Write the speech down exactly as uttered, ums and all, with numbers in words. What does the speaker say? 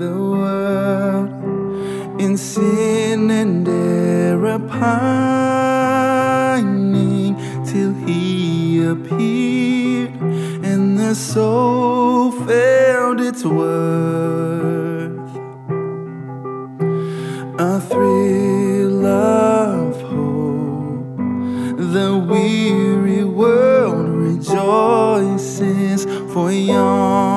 the world in sin and error pining, till he appeared and the soul felt its worth. A thrill of hope, the weary world rejoices, for young